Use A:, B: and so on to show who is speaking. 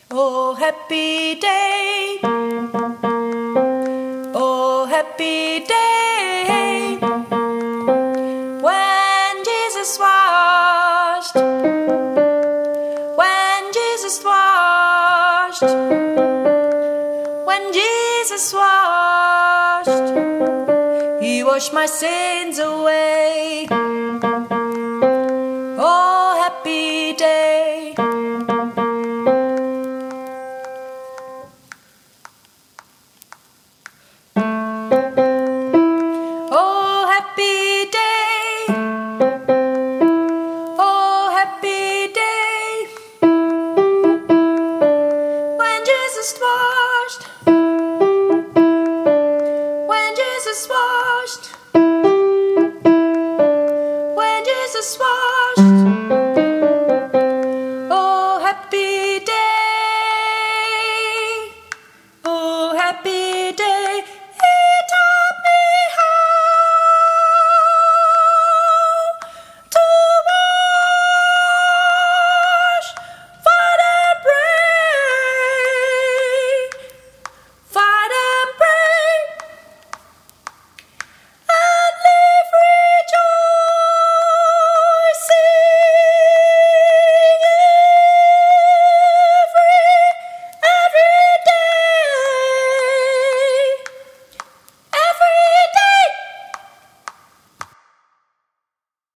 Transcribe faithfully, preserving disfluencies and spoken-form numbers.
A: Oh, happy day. Oh, happy day. When Jesus washed. When Jesus washed. When Jesus washed. He washed my sins away.